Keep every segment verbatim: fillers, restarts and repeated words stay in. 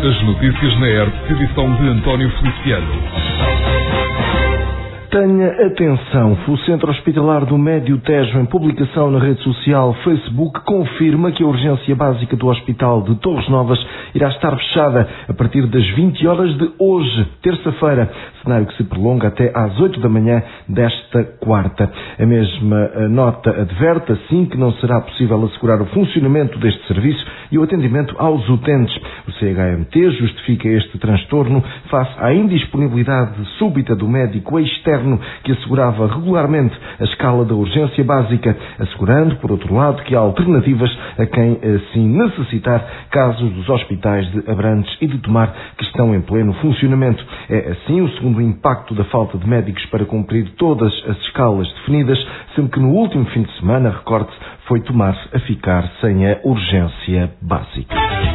As notícias na E R T, edição de António Feliciano. Tenha atenção, o Centro Hospitalar do Médio Tejo, em publicação na rede social Facebook, confirma que a urgência básica do Hospital de Torres Novas irá estar fechada a partir das vinte horas de hoje, terça-feira, cenário que se prolonga até às oito da manhã desta quarta. A mesma nota adverte, assim, que não será possível assegurar o funcionamento deste serviço e o atendimento aos utentes. O C H M T justifica este transtorno face à indisponibilidade súbita do médico externo que assegurava regularmente a escala da urgência básica, assegurando, por outro lado, que há alternativas a quem assim necessitar, casos dos hospitais de Abrantes e de Tomar que estão em pleno funcionamento. É assim o segundo impacto da falta de médicos para cumprir todas as escalas definidas, sendo que no último fim de semana, recorde-se, foi Tomar a ficar sem a urgência básica.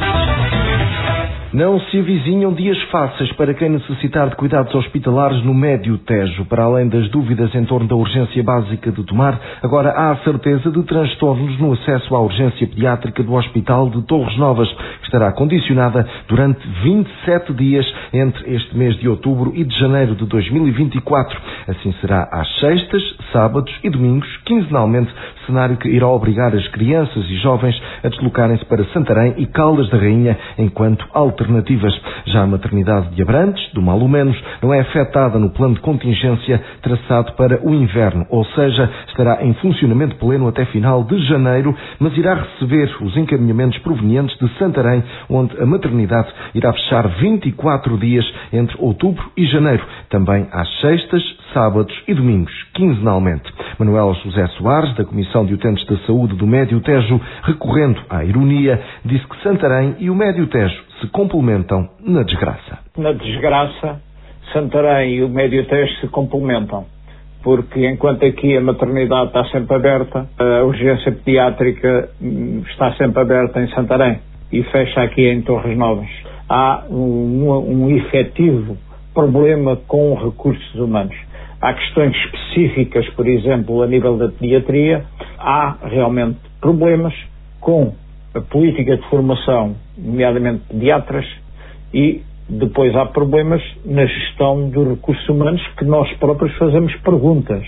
Não se avizinham dias fáceis para quem necessitar de cuidados hospitalares no Médio Tejo. Para além das dúvidas em torno da urgência básica de Tomar, agora há a certeza de transtornos no acesso à urgência pediátrica do Hospital de Torres Novas, que estará condicionada durante vinte e sete dias entre este mês de outubro e de janeiro de dois mil e vinte e quatro. Assim será às sextas, sábados e domingos, quinzenalmente, cenário que irá obrigar as crianças e jovens a deslocarem-se para Santarém e Caldas da Rainha enquanto alternativas. Já a maternidade de Abrantes, do mal ou menos, não é afetada no plano de contingência traçado para o inverno, ou seja, estará em funcionamento pleno até final de janeiro, mas irá receber os encaminhamentos provenientes de Santarém, onde a maternidade irá fechar vinte e quatro dias entre outubro e janeiro, também às sextas, sábados e domingos, quinzenalmente. Manuel José Soares, da Comissão de Utentes da Saúde do Médio Tejo, recorrendo à ironia, disse que Santarém e o Médio Tejo se complementam na desgraça. Na desgraça, Santarém e o Médio Tejo se complementam, porque enquanto aqui a maternidade está sempre aberta, a urgência pediátrica está sempre aberta em Santarém e fecha aqui em Torres Novas. Há um, um efetivo problema com recursos humanos. Há questões específicas, por exemplo, a nível da pediatria, há realmente problemas com a política de formação, nomeadamente pediatras, e depois há problemas na gestão dos recursos humanos que nós próprios fazemos perguntas.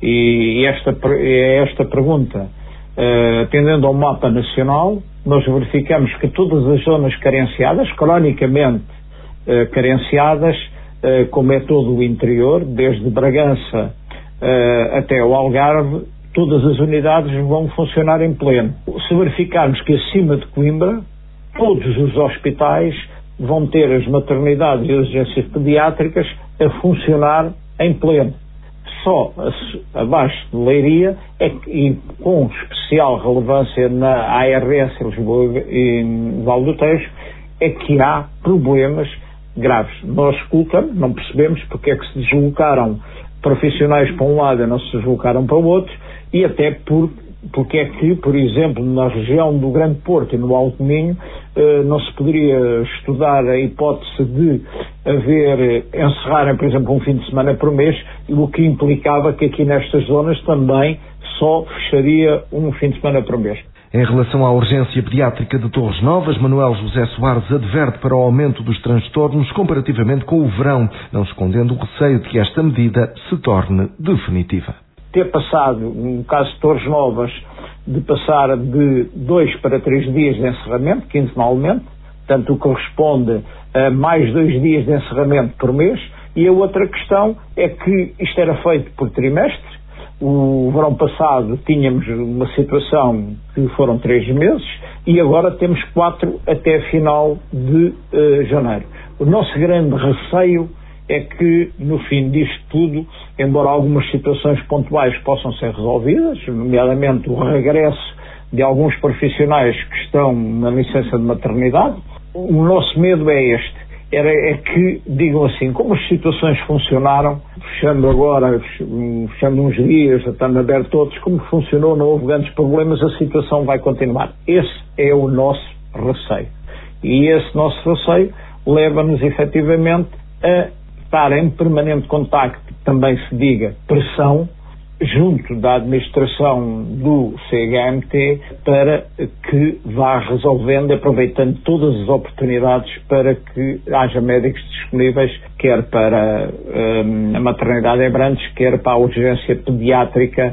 E esta, esta pergunta, uh, atendendo ao mapa nacional, nós verificamos que todas as zonas carenciadas, cronicamente uh, carenciadas, uh, como é todo o interior, desde Bragança uh, até o Algarve, todas as unidades vão funcionar em pleno. Se verificarmos que acima de Coimbra, todos os hospitais vão ter as maternidades e as urgências pediátricas a funcionar em pleno. Só abaixo de Leiria, é que, e com especial relevância na A R S em Lisboa e em Val do Tejo, é que há problemas graves. Nós escutamos, não percebemos porque é que se deslocaram profissionais para um lado e não se deslocaram para o outro, e até por, porque é que, por exemplo, na região do Grande Porto e no Alto Minho, eh, não se poderia estudar a hipótese de haver, encerrarem, por exemplo, um fim de semana por mês, o que implicava que aqui nestas zonas também só fecharia um fim de semana por mês. Em relação à urgência pediátrica de Torres Novas, Manuel José Soares adverte para o aumento dos transtornos comparativamente com o verão, não escondendo o receio de que esta medida se torne definitiva. Ter passado, no caso de Torres Novas, de passar de dois para três dias de encerramento, quinzenalmente, portanto o que corresponde a mais dois dias de encerramento por mês, e a outra questão é que isto era feito por trimestre. O verão passado tínhamos uma situação que foram três meses e agora temos quatro até final de uh, janeiro. O nosso grande receio é que, no fim disto tudo, embora algumas situações pontuais possam ser resolvidas, nomeadamente o regresso de alguns profissionais que estão na licença de maternidade, o nosso medo é este. Era, é que, digam assim, como as situações funcionaram, fechando agora, fechando uns dias, estando aberto todos, como funcionou, não houve grandes problemas, a situação vai continuar. Esse é o nosso receio. E esse nosso receio leva-nos efetivamente a estar em permanente contacto, também se diga, pressão, junto da administração do C H M T para que vá resolvendo, aproveitando todas as oportunidades para que haja médicos disponíveis, quer para hum, a maternidade em Abrantes, quer para a urgência pediátrica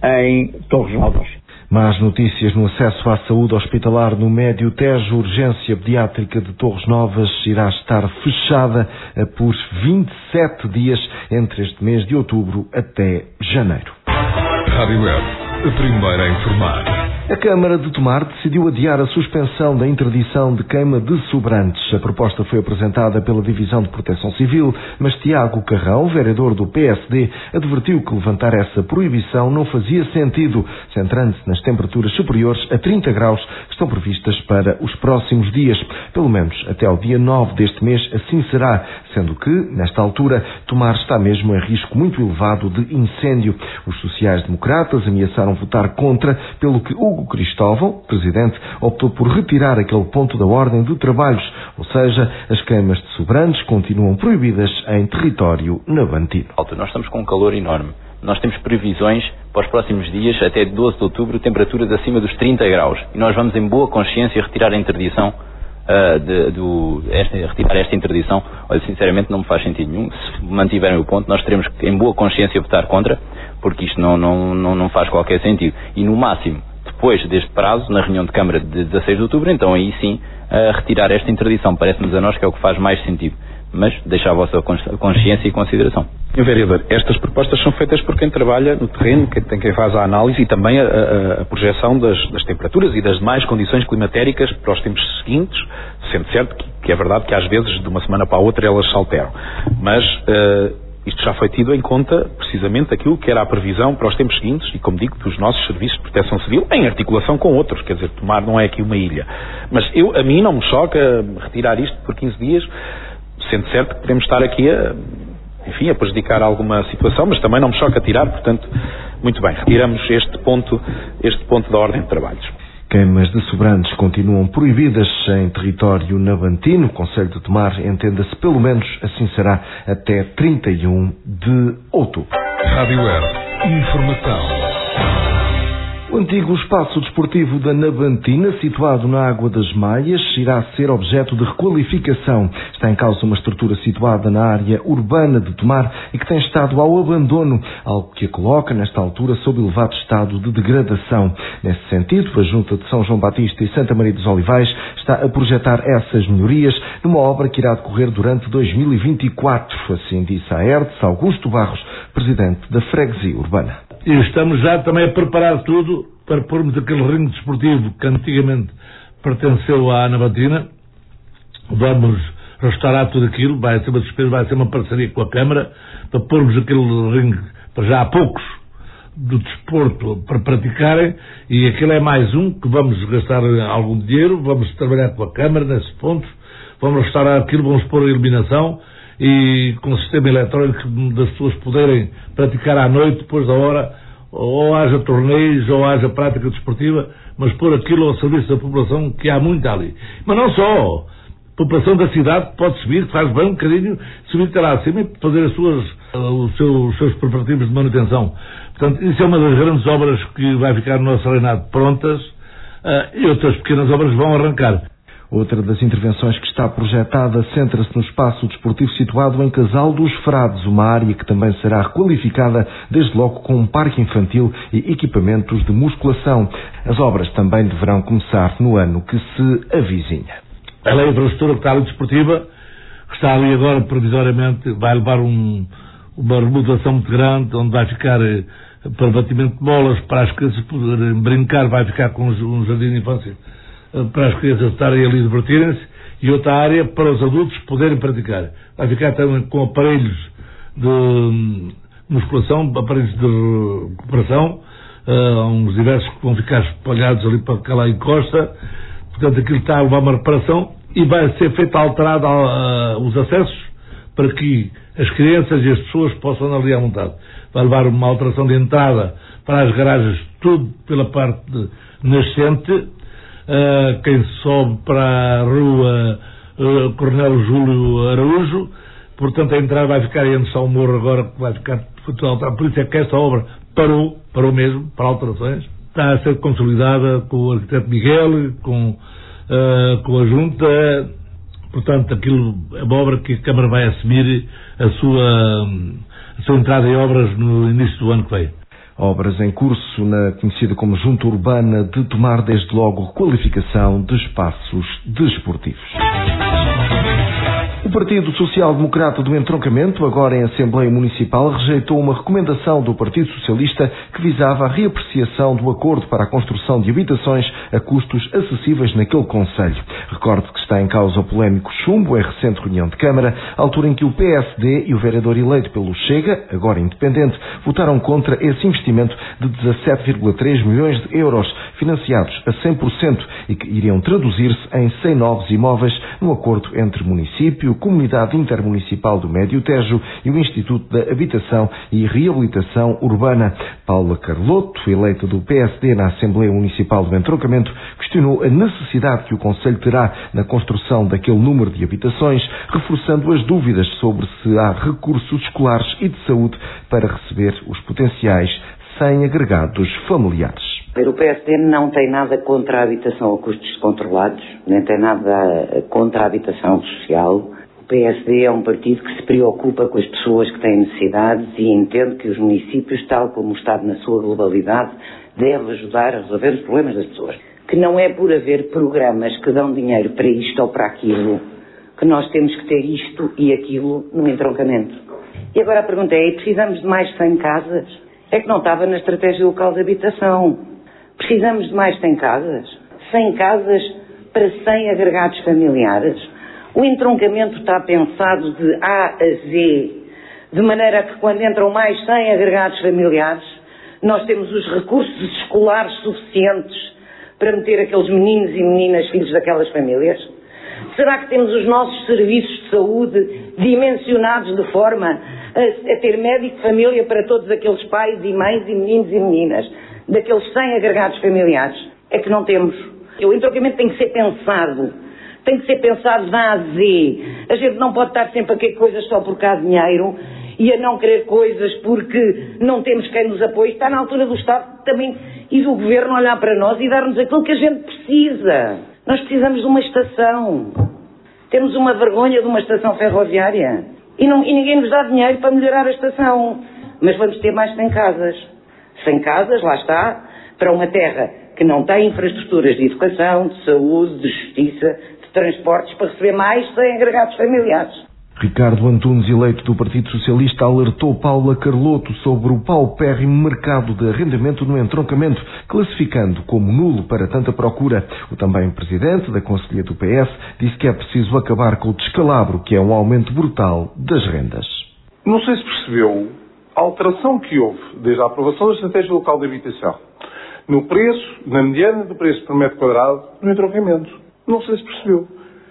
em Torres Novas. Más notícias no acesso à saúde hospitalar no Médio Tejo. A urgência pediátrica de Torres Novas irá estar fechada por vinte e sete dias entre este mês de outubro até janeiro. Rádio Web, a primeira a informar. A Câmara de Tomar decidiu adiar a suspensão da interdição de queima de sobrantes. A proposta foi apresentada pela Divisão de Proteção Civil, mas Tiago Carrão, vereador do P S D, advertiu que levantar essa proibição não fazia sentido, centrando-se nas temperaturas superiores a trinta graus que estão previstas para os próximos dias. Pelo menos até ao dia nove deste mês assim será, sendo que, nesta altura, Tomar está mesmo em risco muito elevado de incêndio. Os sociais-democratas ameaçaram votar contra, pelo que Hugo Cristóvão, presidente, optou por retirar aquele ponto da ordem de trabalhos, ou seja, as queimas de sobrantes continuam proibidas em território navantino. Nós estamos com um calor enorme. Nós temos previsões para os próximos dias, até doze de outubro, temperaturas acima dos trinta graus. E nós vamos em boa consciência retirar a interdição, uh, de, do, esta, retirar esta interdição. Olha, sinceramente não me faz sentido nenhum. Se mantiverem o ponto, nós teremos que, em boa consciência, votar contra, porque isto não, não, não, não faz qualquer sentido. E no máximo, depois deste prazo, na reunião de Câmara de dezasseis de outubro, então aí sim, a retirar esta interdição. Parece-nos a nós que é o que faz mais sentido. Mas deixa a vossa consciência e consideração. Vereador, estas propostas são feitas por quem trabalha no terreno, quem, tem quem faz a análise e também a, a, a projeção das, das temperaturas e das demais condições climatéricas para os tempos seguintes, sendo certo que, que é verdade que às vezes de uma semana para a outra elas se alteram. Mas uh, isto já foi tido em conta precisamente aquilo que era a previsão para os tempos seguintes e, como digo, dos nossos serviços de proteção civil, em articulação com outros. Quer dizer, Tomar não é aqui uma ilha. Mas eu, a mim não me choca retirar isto por quinze dias, sendo certo que podemos estar aqui a, enfim, a prejudicar alguma situação, mas também não me choca tirar, portanto, muito bem, retiramos este ponto, este ponto da ordem de trabalhos. Queimas de sobrantes continuam proibidas em território navantino. O Conselho de Tomar, entenda-se, pelo menos assim será até trinta e um de outubro. Rádio Web, informação. O antigo espaço desportivo da Navantina, situado na Água das Maias, irá ser objeto de requalificação. Está em causa uma estrutura situada na área urbana de Tomar e que tem estado ao abandono, algo que a coloca, nesta altura, sob elevado estado de degradação. Nesse sentido, a Junta de São João Batista e Santa Maria dos Olivais está a projetar essas melhorias numa obra que irá decorrer durante dois mil e vinte e quatro. Assim disse a Hertz Augusto Barros, presidente da Freguesia Urbana. E estamos já também a preparar tudo para pormos aquele ringue desportivo que antigamente pertenceu à Navantina. Vamos restaurar tudo aquilo, vai ser uma despesa, vai ser uma parceria com a Câmara, para pormos aquele ringue, para já há poucos do desporto para praticarem, e aquilo é mais um que vamos gastar algum dinheiro, vamos trabalhar com a Câmara nesse ponto, vamos restaurar aquilo, vamos pôr a iluminação, e com o sistema eletrónico das pessoas poderem praticar à noite, depois da hora, ou haja torneios, ou haja prática desportiva, mas pôr aquilo ao serviço da população, que há muita ali. Mas não só, a população da cidade pode subir, faz bem um bocadinho, subir até lá acima e fazer as suas, os, seus, os seus preparativos de manutenção. Portanto, isso é uma das grandes obras que vai ficar no nosso reinado prontas, uh, e outras pequenas obras vão arrancar. Outra das intervenções que está projetada centra-se no espaço desportivo situado em Casal dos Frades, uma área que também será requalificada, desde logo com um parque infantil e equipamentos de musculação. As obras também deverão começar no ano que se avizinha. A lei de infraestrutura que está ali desportiva, que está ali agora provisoriamente, vai levar um, uma remodelação muito grande, onde vai ficar eh, para batimento de bolas, para as crianças poderem brincar, vai ficar com um jardim de infância para as crianças estarem ali divertirem-se, e outra área para os adultos poderem praticar. Vai ficar também com aparelhos de musculação, aparelhos de recuperação, uh, uns diversos que vão ficar espalhados ali para que lá encosta. Portanto, aquilo está a levar uma reparação e vai ser feito alterado uh, os acessos para que as crianças e as pessoas possam ali à vontade. Vai levar uma alteração de entrada para as garagens, tudo pela parte de nascente. Uh, quem sobe para a rua uh, Coronel Júlio Araújo, portanto a entrada vai ficar em São Morro agora, vai ficar tudo alterado. Por isso é que esta obra parou, parou mesmo, para alterações. Está a ser consolidada com o arquiteto Miguel, com, uh, com a Junta. Portanto, aquilo é uma obra que a Câmara vai assumir a sua, a sua entrada em obras no início do ano que vem. Obras em curso na conhecida como Junta Urbana de Tomar, desde logo requalificação de espaços desportivos. O Partido Social Democrata do Entroncamento, agora em Assembleia Municipal, rejeitou uma recomendação do Partido Socialista que visava a reapreciação do acordo para a construção de habitações a custos acessíveis naquele concelho. Recorde que está em causa o polémico chumbo em recente reunião de Câmara, altura em que o P S D e o vereador eleito pelo Chega, agora independente, votaram contra esse investimento de dezassete vírgula três milhões de euros, financiados a cem por cento e que iriam traduzir-se em cem novos imóveis no acordo entre município, Comunidade Intermunicipal do Médio Tejo e o Instituto da Habitação e Reabilitação Urbana. Paula Carloto, eleita do P S D na Assembleia Municipal do Entroncamento, questionou a necessidade que o Concelho terá na construção daquele número de habitações, reforçando as dúvidas sobre se há recursos escolares e de saúde para receber os potenciais cem agregados familiares. O P S D não tem nada contra a habitação a custos controlados, nem tem nada contra a habitação social. O P S D é um partido que se preocupa com as pessoas que têm necessidades e entende que os municípios, tal como o Estado na sua globalidade, deve ajudar a resolver os problemas das pessoas. Que não é por haver programas que dão dinheiro para isto ou para aquilo, que nós temos que ter isto e aquilo no entroncamento. E agora a pergunta é, precisamos de mais cem casas? É que não estava na estratégia local de habitação. Precisamos de mais cem casas? cem casas para cem agregados familiares? O entroncamento está pensado de A a Z, de maneira que quando entram mais cem agregados familiares, nós temos os recursos escolares suficientes para meter aqueles meninos e meninas filhos daquelas famílias? Será que temos os nossos serviços de saúde dimensionados de forma a, a ter médico de família para todos aqueles pais e mães e meninos e meninas daqueles cem agregados familiares? É que não temos. O entroncamento tem que ser pensado. Tem que ser pensado da A a Z. A gente não pode estar sempre a querer coisas só por causa de dinheiro e a não querer coisas porque não temos quem nos apoie. Está na altura do Estado também e do Governo olhar para nós e dar-nos aquilo que a gente precisa. Nós precisamos de uma estação. Temos uma vergonha de uma estação ferroviária. E, não, e ninguém nos dá dinheiro para melhorar a estação. Mas vamos ter mais cem casas. cem casas, lá está, para uma terra que não tem infraestruturas de educação, de saúde, de justiça, de transportes, para receber mais cem agregados familiares. Ricardo Antunes, eleito do Partido Socialista, alertou Paula Carloto sobre o paupérrimo mercado de arrendamento no entroncamento, classificando como nulo para tanta procura. O também presidente da Conselhia do P S disse que é preciso acabar com o descalabro, que é um aumento brutal das rendas. Não sei se percebeu a alteração que houve desde a aprovação da Estratégia Local de Habitação no preço, na mediana do preço por metro quadrado, no entroncamento. Não sei se percebeu.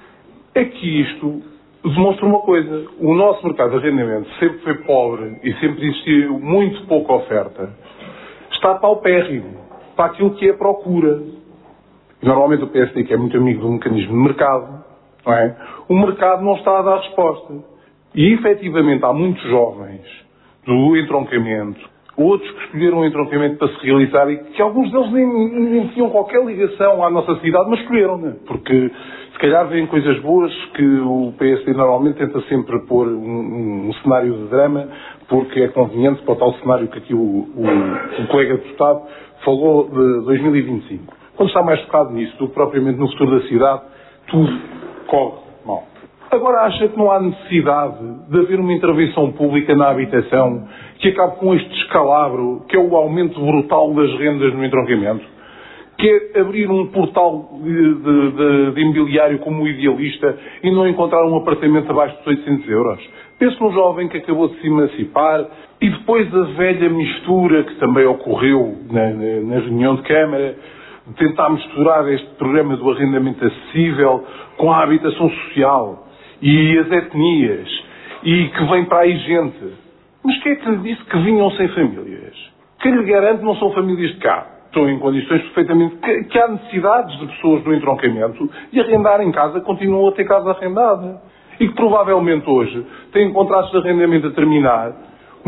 É que isto demonstra uma coisa. O nosso mercado de arrendamento sempre foi pobre e sempre existiu muito pouca oferta. Está paupérrimo para aquilo que é a procura. Normalmente o P S D, que é muito amigo do mecanismo de mercado, não é? O mercado não está a dar resposta. E, efetivamente, há muitos jovens do entroncamento, outros que escolheram o entroncamento para se realizar e que alguns deles nem, nem tinham qualquer ligação à nossa cidade, mas escolheram, né? Porque se calhar vêm coisas boas que o P S D normalmente tenta sempre pôr um, um, um cenário de drama, porque é conveniente para o tal cenário que aqui o, o, o colega deputado falou de dois mil e vinte e cinco. Quando está mais focado nisso do que propriamente no futuro da cidade, tudo corre mal. Agora acha que não há necessidade de haver uma intervenção pública na habitação que acabe com este descalabro, que é o aumento brutal das rendas no entroncamento? Que é abrir um portal de, de, de, de imobiliário como o Idealista e não encontrar um apartamento abaixo de oitocentos euros? Penso num jovem que acabou de se emancipar e depois a velha mistura que também ocorreu na, na, na reunião de Câmara, de tentar misturar este programa do arrendamento acessível com a habitação social e as etnias, e que vem para aí gente. Mas quem é que lhe disse que vinham sem famílias? Quem lhe garante não são famílias de cá? Estão em condições perfeitamente... Que, que há necessidades de pessoas no entroncamento e arrendar em casa, continuam a ter casa arrendada. E que provavelmente hoje têm contratos de arrendamento a terminar,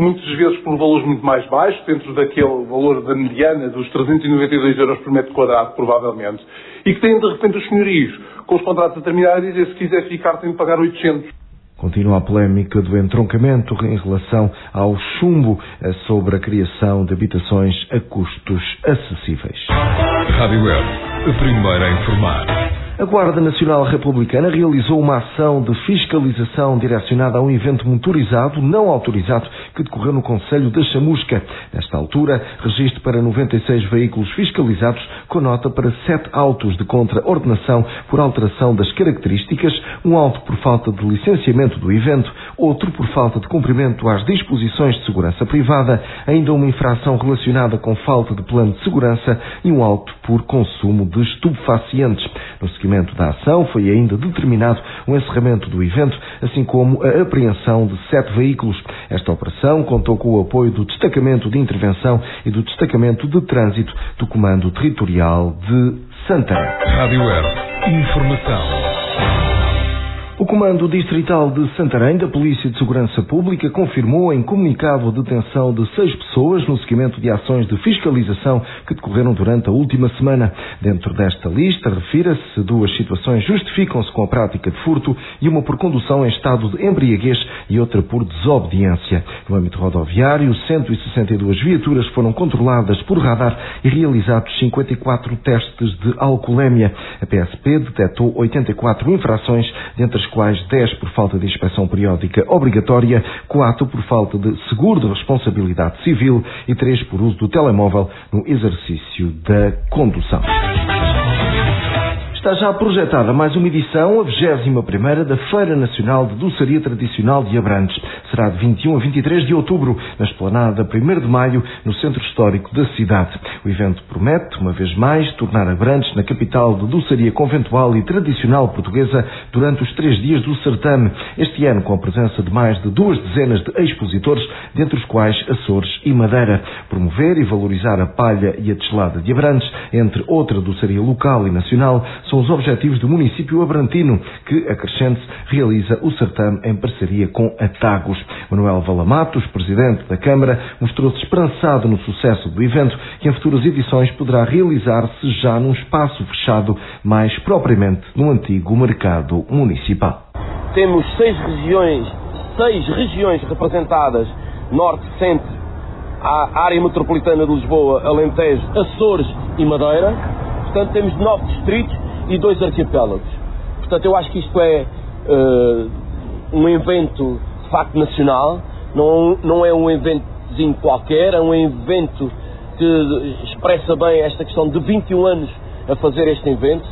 muitas vezes por valores muito mais baixos, dentro daquele valor da mediana dos trezentos e noventa e dois euros por metro quadrado, provavelmente, e que têm de repente os senhorios, com os contratos a terminar, a dizer se quiser ficar tem de pagar oitocentos. Continua a polémica do entroncamento em relação ao chumbo sobre a criação de habitações a custos acessíveis. Rádio Web, a primeira a informar. A Guarda Nacional Republicana realizou uma ação de fiscalização direcionada a um evento motorizado não autorizado que decorreu no Concelho da Chamusca. Nesta altura, registro para noventa e seis veículos fiscalizados, com nota para sete autos de contraordenação por alteração das características, um auto por falta de licenciamento do evento, outro por falta de cumprimento às disposições de segurança privada, ainda uma infração relacionada com falta de plano de segurança e um auto por consumo de estupefacientes. No seguimento da ação foi ainda determinado o encerramento do evento, assim como a apreensão de sete veículos. Esta operação contou com o apoio do Destacamento de Intervenção e do Destacamento de Trânsito do Comando Territorial de Santarém. Rádio Web, informação. O Comando Distrital de Santarém da Polícia de Segurança Pública confirmou em comunicado a detenção de seis pessoas no seguimento de ações de fiscalização que decorreram durante a última semana. Dentro desta lista, refira-se duas situações justificam-se com a prática de furto e uma por condução em estado de embriaguez e outra por desobediência. No âmbito rodoviário, cento e sessenta e duas viaturas foram controladas por radar e realizados cinquenta e quatro testes de alcoolemia. A P S P detectou oitenta e quatro infrações, dentre as quais dez por falta de inspeção periódica obrigatória, quatro por falta de seguro de responsabilidade civil e três por uso do telemóvel no exercício da condução. Está já projetada mais uma edição, a vigésima primeira da Feira Nacional de Doçaria Tradicional de Abrantes. Será de vinte e um a vinte e três de outubro, na esplanada primeiro de maio, no centro histórico da cidade. O evento promete, uma vez mais, tornar Abrantes na capital de doçaria conventual e tradicional portuguesa durante os três dias do certame. Este ano com a presença de mais de duas dezenas de expositores, dentre os quais Açores e Madeira. Promover e valorizar a palha e a tecelada de Abrantes, entre outra doçaria local e nacional, são os objetivos do município abrantino, que, acrescente-se, realiza o certame em parceria com a Tagus. Manuel Valamatos, presidente da Câmara, mostrou-se esperançado no sucesso do evento, que em futuras edições poderá realizar-se já num espaço fechado, mais propriamente no antigo mercado municipal. Temos seis regiões, seis regiões representadas, norte, centro, a área metropolitana de Lisboa, Alentejo, Açores e Madeira. Portanto, temos nove distritos e dois arquipélagos. Portanto, eu acho que isto é uh, um evento de facto nacional, não, não é um eventozinho qualquer, é um evento que expressa bem esta questão de vinte e um anos a fazer este evento.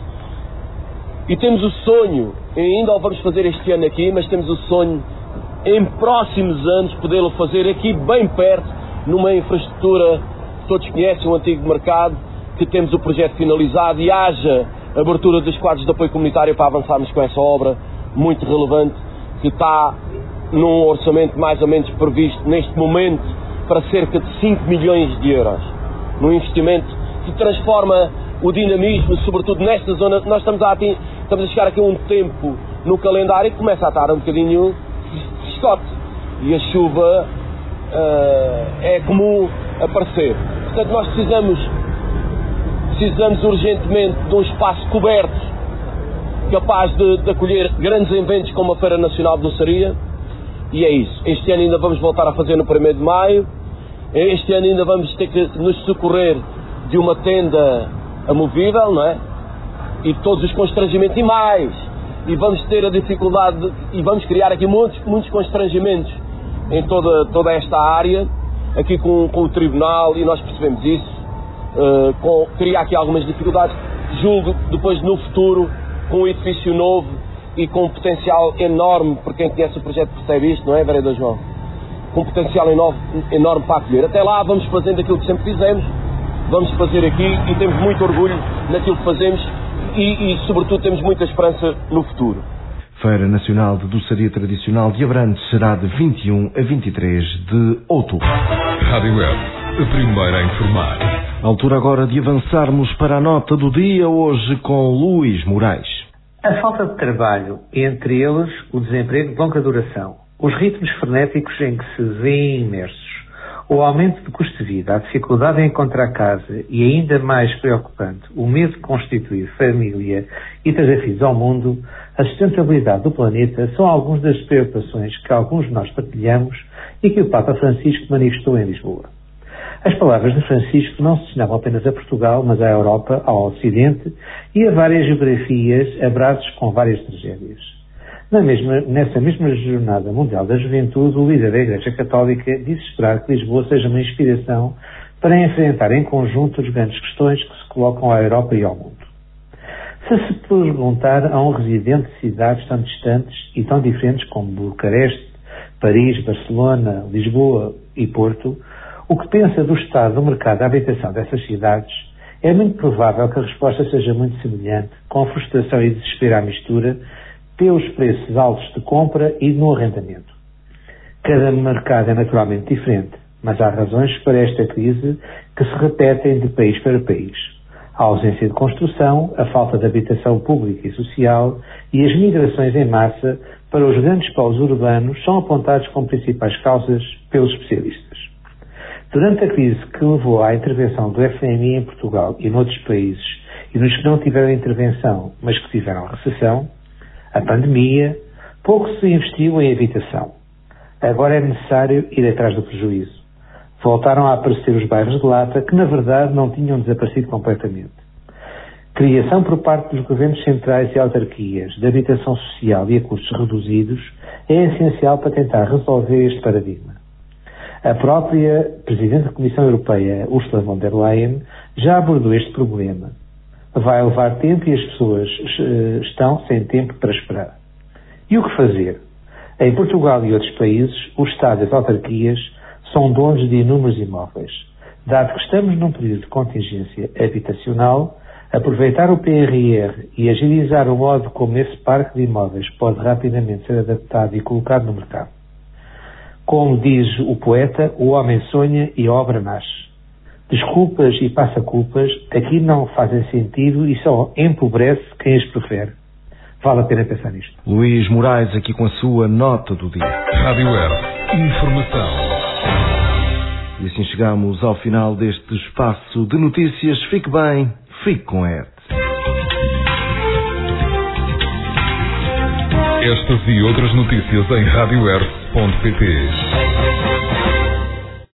E temos o sonho, ainda o vamos fazer este ano aqui, mas temos o sonho em próximos anos podê-lo fazer aqui bem perto, numa infraestrutura que todos conhecem, o antigo mercado, que temos o projeto finalizado e haja abertura dos quadros de apoio comunitário para avançarmos com essa obra muito relevante, que está num orçamento mais ou menos previsto neste momento para cerca de cinco milhões de euros. Num investimento que transforma o dinamismo, sobretudo nesta zona. Nós estamos a, estamos a chegar aqui a um tempo no calendário que começa a estar um bocadinho frescote e a chuva uh, é comum aparecer. Portanto, nós precisamos Precisamos urgentemente de um espaço coberto, capaz de, de acolher grandes eventos como a Feira Nacional de Doçaria, e é isso. Este ano ainda vamos voltar a fazer no primeiro de maio, este ano ainda vamos ter que nos socorrer de uma tenda amovível, não é? E todos os constrangimentos e mais, e vamos ter a dificuldade, de, e vamos criar aqui muitos, muitos constrangimentos em toda, toda esta área, aqui com, com o Tribunal, e nós percebemos isso. Uh, com, criar aqui algumas dificuldades, julgo depois no futuro com um edifício novo e com um potencial enorme, para quem conhece o projeto percebe isto, não é, vereador João? Com um potencial enorme, enorme para acolher. Até lá vamos fazendo aquilo que sempre fizemos, vamos fazer aqui e temos muito orgulho naquilo que fazemos e, e sobretudo temos muita esperança no futuro. Feira Nacional de Doçaria Tradicional de Abrantes será de vinte e um a vinte e três de outubro. Rádio Web, a primeira a informar. Altura agora de avançarmos para a nota do dia, hoje com Luís Moraes. A falta de trabalho, entre eles o desemprego de longa duração, Os ritmos frenéticos em que se vêem imersos, o aumento do custo de vida, a dificuldade em encontrar casa e, ainda mais preocupante, o medo de constituir família e trazer filhos ao mundo, a sustentabilidade do planeta são algumas das preocupações que alguns de nós partilhamos e que o Papa Francisco manifestou em Lisboa. As palavras de Francisco não se destinavam apenas a Portugal, mas à Europa, ao Ocidente e a várias geografias abraços com várias tragédias. Na mesma, nessa mesma Jornada Mundial da Juventude, o líder da Igreja Católica disse esperar que Lisboa seja uma inspiração para enfrentar em conjunto as grandes questões que se colocam à Europa e ao mundo. Se se perguntar a um residente de cidades tão distantes e tão diferentes como Bucareste, Paris, Barcelona, Lisboa e Porto, o que pensa do estado do mercado da habitação dessas cidades, é muito provável que a resposta seja muito semelhante, com frustração e desespero à mistura, pelos preços altos de compra e no arrendamento. Cada mercado é naturalmente diferente, mas há razões para esta crise que se repetem de país para país. A ausência de construção, a falta de habitação pública e social e as migrações em massa para os grandes polos urbanos são apontados como principais causas pelos especialistas. Durante a crise que levou à intervenção do F M I em Portugal e noutros países, e nos que não tiveram intervenção, mas que tiveram recessão, a pandemia, pouco se investiu em habitação. Agora é necessário ir atrás do prejuízo. Voltaram a aparecer os bairros de lata que, na verdade, não tinham desaparecido completamente. Criação por parte dos governos centrais e autarquias de habitação social e a custos reduzidos é essencial para tentar resolver este paradigma. A própria Presidente da Comissão Europeia, Ursula von der Leyen, já abordou este problema. Vai levar tempo e as pessoas uh, estão sem tempo para esperar. E o que fazer? Em Portugal e outros países, o Estado e as autarquias são donos de inúmeros imóveis. Dado que estamos num período de contingência habitacional, aproveitar o P R R e agilizar o modo como esse parque de imóveis pode rapidamente ser adaptado e colocado no mercado. Como diz o poeta, o homem sonha e a obra nasce. Desculpas e passa-culpas aqui não fazem sentido e só empobrece quem as prefere. Vale a pena pensar nisto. Luís Moraes aqui com a sua nota do dia. Rádio Earth. Informação. E assim chegamos ao final deste espaço de notícias. Fique bem, fique com a Earth. Estas e outras notícias em rádio earth ponto pt.